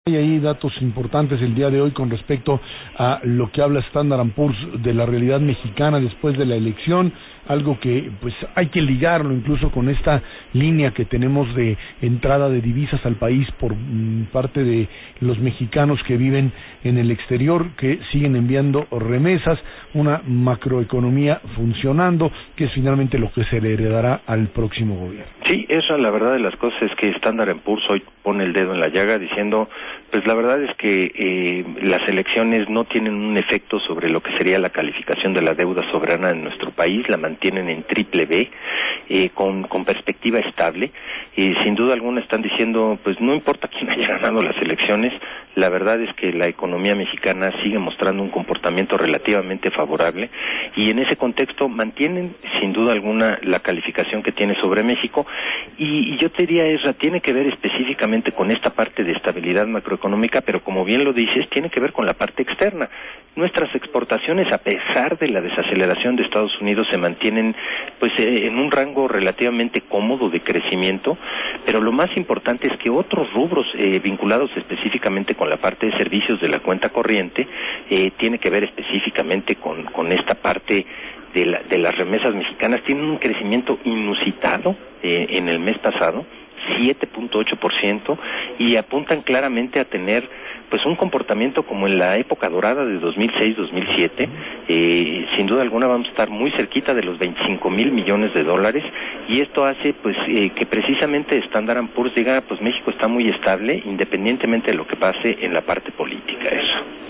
Hay ahí datos importantes el día de hoy con respecto a lo que habla Standard & Poor's de la realidad mexicana después de la elección, algo que pues hay que ligarlo incluso con esta línea que tenemos de entrada de divisas al país por parte de los mexicanos que viven en el exterior, que siguen enviando remesas, una macroeconomía funcionando, que es finalmente lo que se le heredará al próximo gobierno. Sí, esa la verdad de las cosas es que Standard & Poor's hoy pone el dedo en la llaga diciendo, pues la verdad es que las elecciones no tienen un efecto sobre lo que sería la calificación de la deuda soberana en nuestro país, la mantienen en triple B, con perspectiva estable, y sin duda alguna están diciendo, pues no importa quién haya ganado las elecciones, la verdad es que la economía mexicana sigue mostrando un comportamiento relativamente favorable, y en ese contexto mantienen sin duda alguna la calificación que tiene sobre México, y yo te diría, Ezra, tiene que ver específicamente con esta parte de estabilidad macroeconómica, pero como bien lo dices, tiene que ver con la parte externa. Nuestras exportaciones, a pesar de la desaceleración de Estados Unidos, se mantienen pues en un rango relativamente cómodo de crecimiento, pero lo más importante es que otros rubros vinculados específicamente con la parte de servicios de la cuenta corriente tiene que ver específicamente con esta parte de las remesas mexicanas. Tienen un crecimiento inusitado en el mes pasado, 7.8%, y apuntan claramente a tener pues un comportamiento como en la época dorada de 2006-2007. Sin duda alguna vamos a estar muy cerquita de los 25,000 millones de dólares, y esto hace pues que precisamente Standard & Poor's diga, pues México está muy estable independientemente de lo que pase en la parte política. Eso.